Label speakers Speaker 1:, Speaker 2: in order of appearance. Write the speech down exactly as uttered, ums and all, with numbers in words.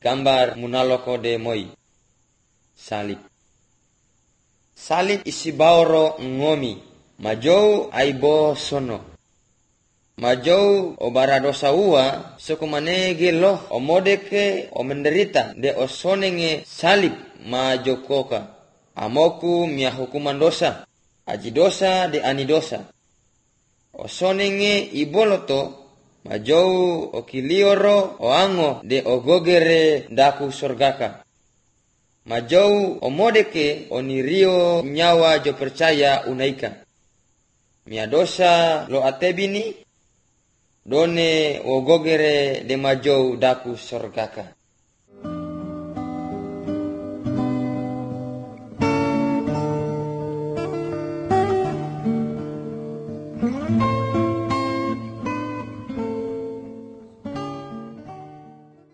Speaker 1: gambar munaloko de moi. Salib. Salib isi baoro ngomi, majou aibo sono. Majou o baradosa ua sokumanege loh o modeke o menderita de o sonenge salib majokoka. Amoku mia hukuman dosa, aji dosa de ani dosa. O sonenge iboloto majou o kilioro o ango de o gogere daku sorgaka. Majou o modeke o nirio nyawa jo percaya unaika. Mia dosa lo atebini done o gogere de majou daku sorgaka.